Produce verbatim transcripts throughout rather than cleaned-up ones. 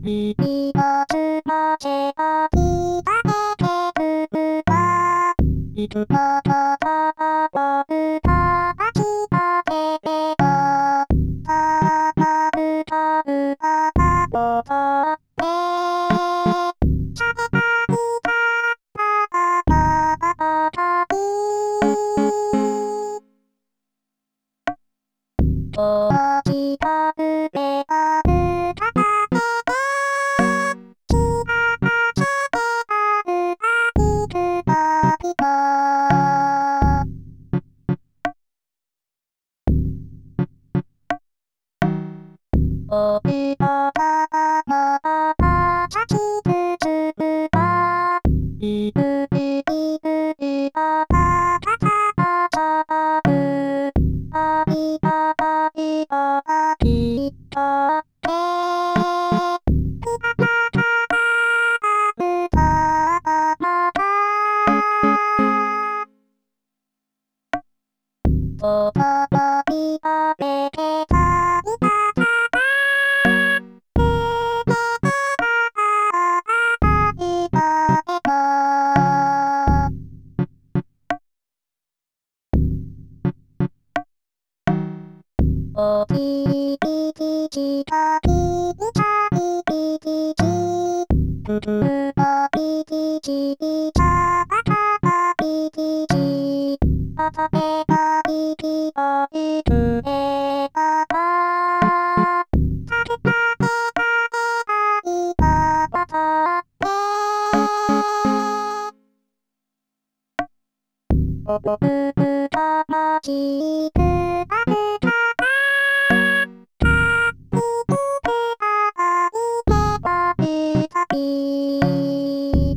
耳がつませばいためてるわ。いつかたたわるかあきらめれば。たまるたうああぼたって。さめたいたあまあたい。おあきらめればうたためて。きらかせてあるあいつばきか。おうあまあまあまさきつつぶわ。いぶいぶいあまたたあたう。あいああいああいあって。きらかかあうああまた。おたまびあめてたいたたた。めめてああいたえば。おきびききかきびかびびきき。ぷぷかびききびかばかばびきき。あためばびきあいつえばば。たべためばえあいばばたって。おぼぶぶたまきくばぶたた。たびびべあいべばぶたび。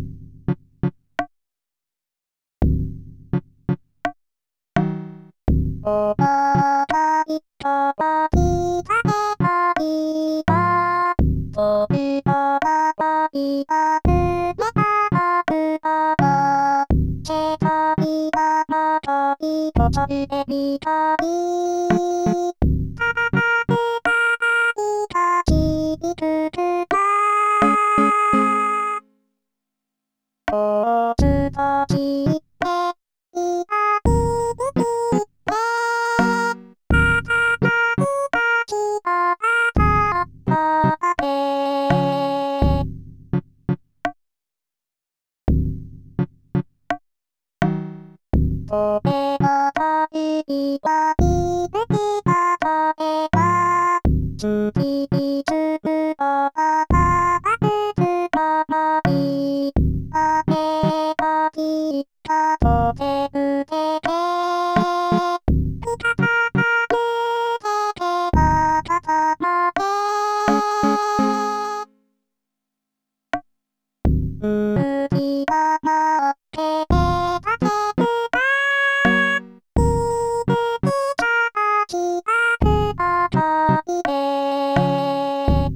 おばばいおばいためばいば。おうばばばいばうめばばうばば。せばいばばばいぼとうえびばび。たばばうばばいばきびぶぶば。おつばきっていばびびびって。あたまいばきああたあめ。おめがたぶいばいぶきがためば。つきびつぶあばばばつつばばい。あめばきたとてぶてて。きたたまるててばばたまめ。うきがまっててたてるば。いぶきがきあるあたいれ。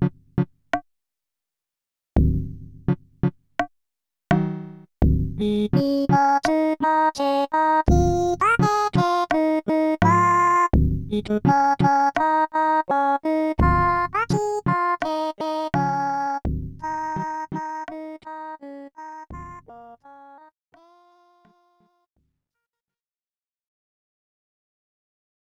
耳がつませばいためてるわ。いつかたたわる